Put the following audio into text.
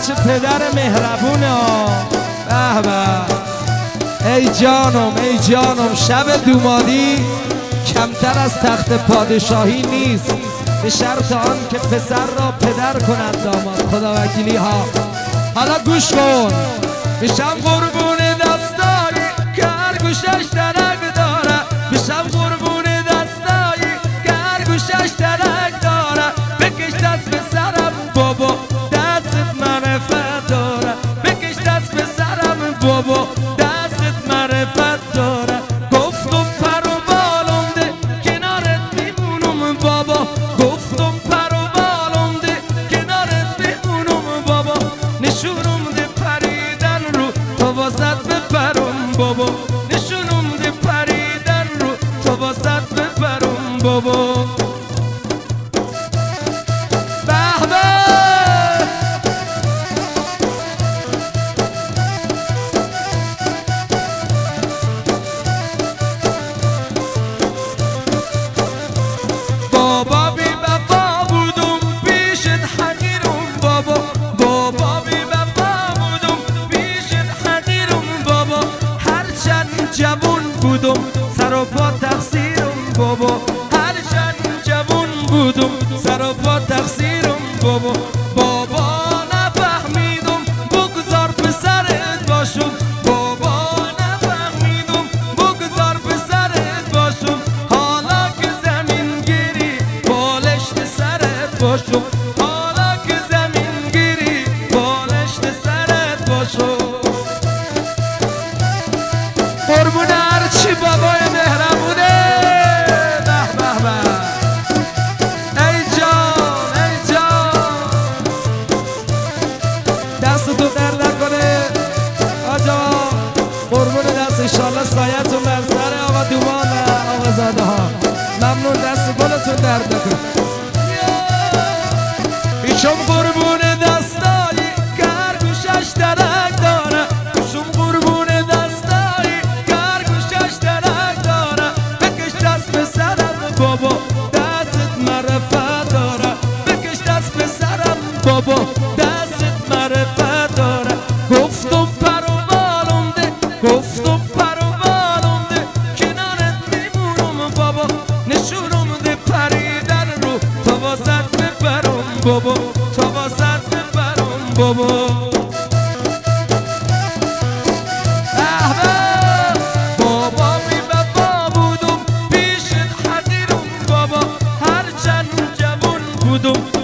چه پدر مهربونه به به. ای جانم شب دومادی کمتر از تخت پادشاهی نیست، به شرط آن که پسر را پدر کند داماد. خدا وکیلی ها. حالا گوش کن، میشم قربون دستایی که هر گوشش درک داره، میشم قربون دستایی که هر گوشش درک داره. بکش دست پسرم بابا دستت معرفت داره، بکش دست پسرم بابا دستت معرفت داره. گفتم پر و بالم ده کنارت میمونم بابا، گفتم پر و بالم ده کنارت میمونم بابا. نشونم ده پریدن رو تا واسط بپرم بابا، نشونم ده پریدن رو تا واسط بپرم بابا. بابا بی وفا بودم پیشت حقیرم بابا، بابا بی وفا بودم پیشت حقیرم بابا. هرچند جوون بودم سر و پا تقصیرم بابا، هرچند جوون بودم سر و پا تقصیرم بابا. بابا نفهمیدم بگذار پسرت باشم، بابا نفهمیدم بگذار پسرت باشم. حالا که زمین گیری بالشت سرت باشم، حالا که زمین گیری بالشت سرت باشم. قربون هرچی بابای مهربونه به به به. ای جان دست تو در نکنه آجا، قربون دست انشالله سایتون بر سر آقا دومان آقا زاده ها. ممنون، دست گلتون درد نکنه. ایشم قربون دستایی که هر گوشش درک داره، ایشم قربون دستایی که هر گوشش درک داره. بکش دست پسرم بابا دستت معرفت داره، بکش دست پسرم بابا دستت معرفت داره. گفتم پر و بالم ده، گفتم پر و بالم ده کنارت میمونم بابا. نشونم ده پریدن رو تا واسط بپرم بابا، تا واسط بپرم بابا. بابا بی وفا بودم پیشت حقیرم بابا، هرچند جوون بودم